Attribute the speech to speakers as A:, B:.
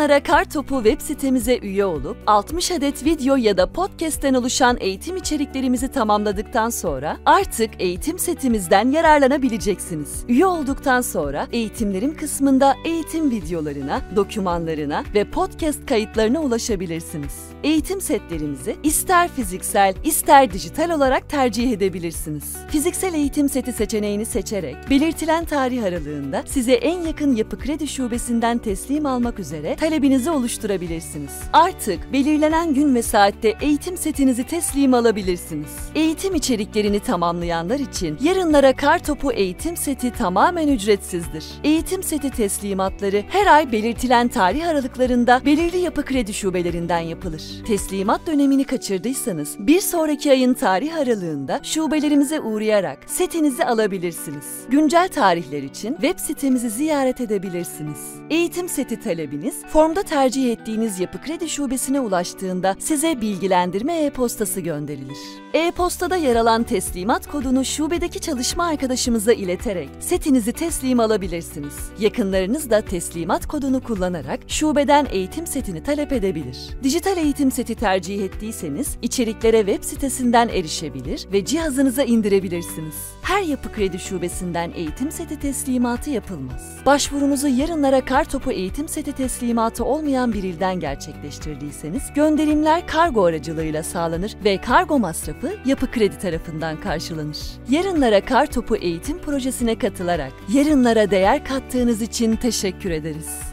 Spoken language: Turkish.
A: Yarınlara Kartopu web sitemize üye olup 60 adet video ya da podcast'ten oluşan eğitim içeriklerimizi tamamladıktan sonra artık eğitim setimizden yararlanabileceksiniz. Üye olduktan sonra eğitimlerim kısmında eğitim videolarına, dokümanlarına ve podcast kayıtlarına ulaşabilirsiniz. Eğitim setlerimizi ister fiziksel, ister dijital olarak tercih edebilirsiniz. Fiziksel eğitim seti seçeneğini seçerek belirtilen tarih aralığında size en yakın Yapı Kredi Şubesi'nden teslim almak üzere talebinizi oluşturabilirsiniz. Artık belirlenen gün ve saatte eğitim setinizi teslim alabilirsiniz. Eğitim içeriklerini tamamlayanlar için Yarınlara Kartopu eğitim seti tamamen ücretsizdir. Eğitim seti teslimatları her ay belirtilen tarih aralıklarında belirli Yapı Kredi Şubelerinden yapılır. Teslimat dönemini kaçırdıysanız bir sonraki ayın tarih aralığında şubelerimize uğrayarak setinizi alabilirsiniz. Güncel tarihler için web sitemizi ziyaret edebilirsiniz. Eğitim seti talebiniz formda tercih ettiğiniz Yapı Kredi Şubesi'ne ulaştığında size bilgilendirme e-postası gönderilir. E-postada yer alan teslimat kodunu şubedeki çalışma arkadaşımıza ileterek setinizi teslim alabilirsiniz. Yakınlarınız da teslimat kodunu kullanarak şubeden eğitim setini talep edebilir. Dijital eğitim seti tercih ettiyseniz içeriklere web sitesinden erişebilir ve cihazınıza indirebilirsiniz. Her Yapı Kredi Şubesi'nden eğitim seti teslimatı yapılmaz. Başvurunuzu Yarınlara Kartopu eğitim seti teslimatı olmayan bir ilden gerçekleştirdiyseniz gönderimler kargo aracılığıyla sağlanır ve kargo masrafı Yapı Kredi tarafından karşılanır. Yarınlara Kartopu eğitim projesine katılarak yarınlara değer kattığınız için teşekkür ederiz.